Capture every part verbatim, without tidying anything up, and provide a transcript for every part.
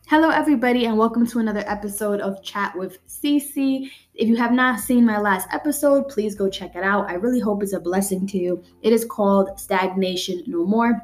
Hello, everybody, and welcome to another episode of Chat with Cece. If you have not seen my last episode, please go check it out. I really hope it's a blessing to you. It is called Stagnation No More.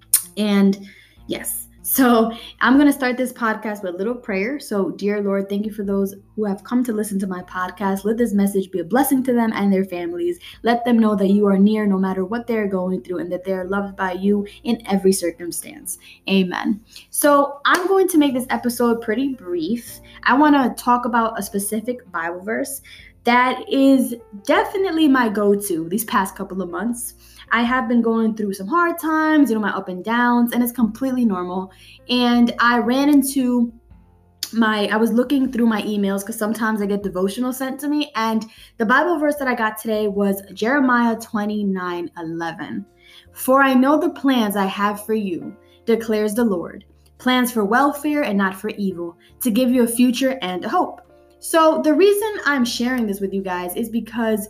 And yes, so I'm going to start this podcast with a little prayer. So, dear Lord, thank you for those who have come to listen to my podcast. Let this message be a blessing to them and their families. Let them know that you are near no matter what they're going through and that they are loved by you in every circumstance. Amen. So, I'm going to make this episode pretty brief. I want to talk about a specific Bible verse that is definitely my go-to these past couple of months. I have been going through some hard times, you know, my up and downs, and it's completely normal. And I ran into my, I was looking through my emails because sometimes I get devotional sent to me. And the Bible verse that I got today was Jeremiah twenty-nine eleven. For I know the plans I have for you, declares the Lord, plans for welfare and not for evil, to give you a future and a hope. So the reason I'm sharing this with you guys is because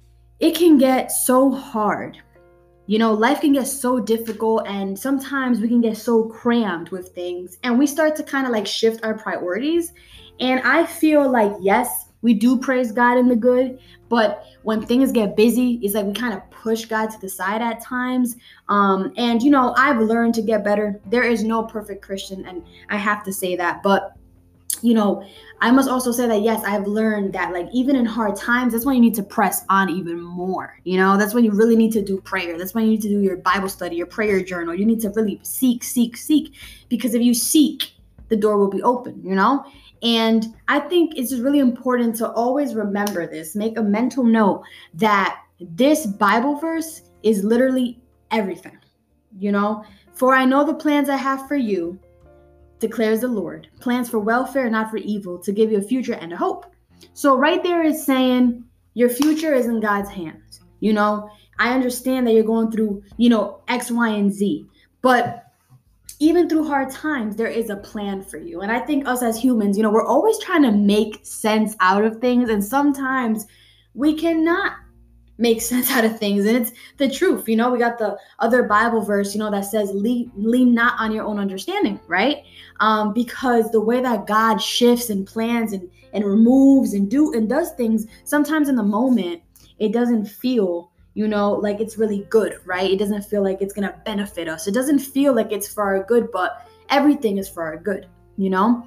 it can get so hard. You know, life can get so difficult, and sometimes we can get so crammed with things, and we start to kind of like shift our priorities. And I feel like, yes, we do praise God in the good, but when things get busy, it's like we kind of push God to the side at times. Um, and, you know, I've learned to get better. There is no perfect Christian, and I have to say that. But you know, I must also say that, yes, I've learned that, like, even in hard times, that's when you need to press on even more. You know, that's when you really need to do prayer. That's when you need to do your Bible study, your prayer journal. You need to really seek, seek, seek. Because if you seek, the door will be open, you know? And I think it's just really important to always remember this. Make a mental note that this Bible verse is literally everything, you know? For I know the plans I have for you, declares the Lord, plans for welfare, not for evil, to give you a future and a hope. So right there is saying your future is in God's hands. You know, I understand that you're going through, you know, X, Y, and Z, but even through hard times, there is a plan for you. And I think us as humans, you know, we're always trying to make sense out of things. And sometimes we cannot make sense out of things. And it's the truth. You know, we got the other Bible verse, you know, that says lean, lean not on your own understanding, right? Um, because the way that God shifts and plans and, and removes and do and does things, sometimes in the moment, it doesn't feel, you know, like it's really good, right? It doesn't feel like it's going to benefit us. It doesn't feel like it's for our good, but everything is for our good, you know?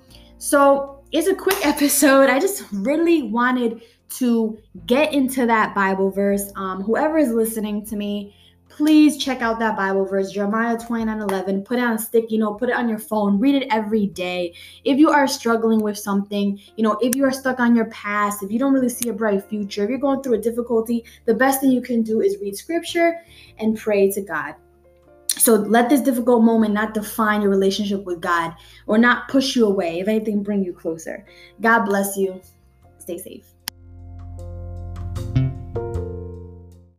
So it's a quick episode. I just really wanted to get into that Bible verse. Um, whoever is listening to me, please check out that Bible verse, Jeremiah twenty-nine eleven. Put it on a sticky note, put it on your phone, read it every day. If you are struggling with something, you know, if you are stuck on your past, if you don't really see a bright future, if you're going through a difficulty, the best thing you can do is read scripture and pray to God. So let this difficult moment not define your relationship with God or not push you away. If anything, bring you closer. God bless you. Stay safe.